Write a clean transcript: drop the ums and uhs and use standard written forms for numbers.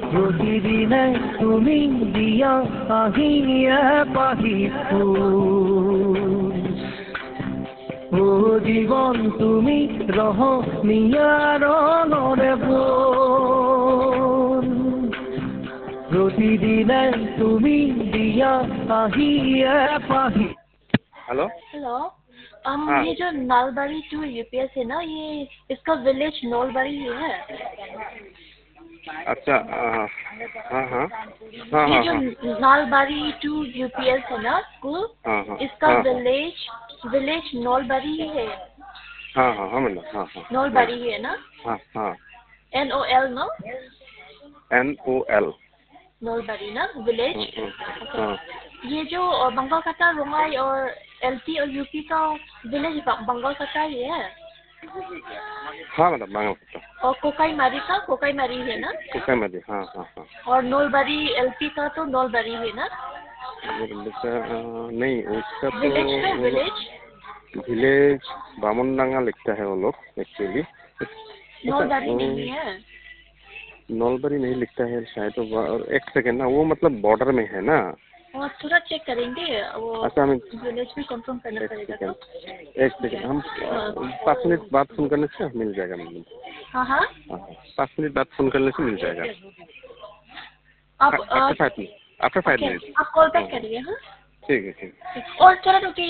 প্ৰতিদিনে তুমি দিয়া আহিয়ে পাহি ও জীৱন তুমি ৰহণীয়া ৰঙৰে বোৰ প্ৰতিদিনে তুমি দিয়া আহিয়ে পাহি। हेलो हेलो हाँ ये जो नालबाड़ी टू यूपीएस है ना, ये इसका विलेज नौलबाड़ी ही है। अच्छा हाँ हाँ हाँ ये हाँ जो हाँ नालबाड़ी टू यूपीएस है ना स्कूल, हाँ हाँ इसका हाँ विलेज नौलबाड़ी ही है। हाँ हाँ हाँ मैडम हाँ हाँ नौलबाड़ी ही है ना, हाँ हाँ NOL नो NOL नौलबाड़ी ना विलेज। हाँ ये जो बंगालकट्टा रोंगाई और LP और यूपी का विलेज बंगालकट्टा ही है। हाँ मैडम बांगलकोटा और कोकाईमारी है ना। कोकाईमारी हाँ हाँ हाँ और नौलबाड़ी LP का तो नौलबाड़ी है ना। नहीं उसका तो विलेज विलेज बामनडांगा लिखता है वो लोग एक्चुअली। नौलबाड़ी नहीं है। नौलबाड़ी नहीं लिखता है शायद। तो एक सेकेंड ना, वो मतलब बॉर्डर में है ना। और थोड़ा चेक करेंगे वो। अच्छा हमें विलेज में कंफर्म करना पड़ेगा तो। एक सेकेंड हम 5 मिनट बाद फोन करने से मिल जाएगा मैडम। हाँ हाँ 5 मिनट बाद फोन करने से मिल जाएगा। आप आफ्टर 5 मिनट। आप कॉल बैक करिए। हाँ ठीक है ठीक है। और थोड़ा रुकिए।